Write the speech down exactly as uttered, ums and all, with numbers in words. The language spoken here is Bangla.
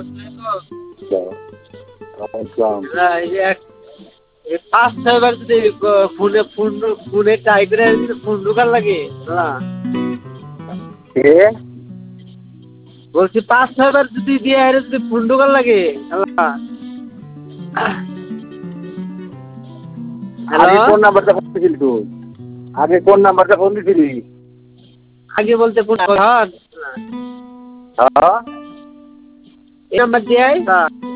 পাঁচ ছয়বার যদি ফোনে ফোন ফোনে ট্রাই করে ফোন ঢোকার লাগে বলছি পাঁচ ছয়বার যদি দিয়ে যদি ফোন ঢোকার লাগে আগে কোন নাম্বারটা ফোন দিছিলি তুই আগে কোন নাম্বারটা ফোন দিছিলি আগে বলতে কোন হ্যাঁ এই নাম্বার দিয়ে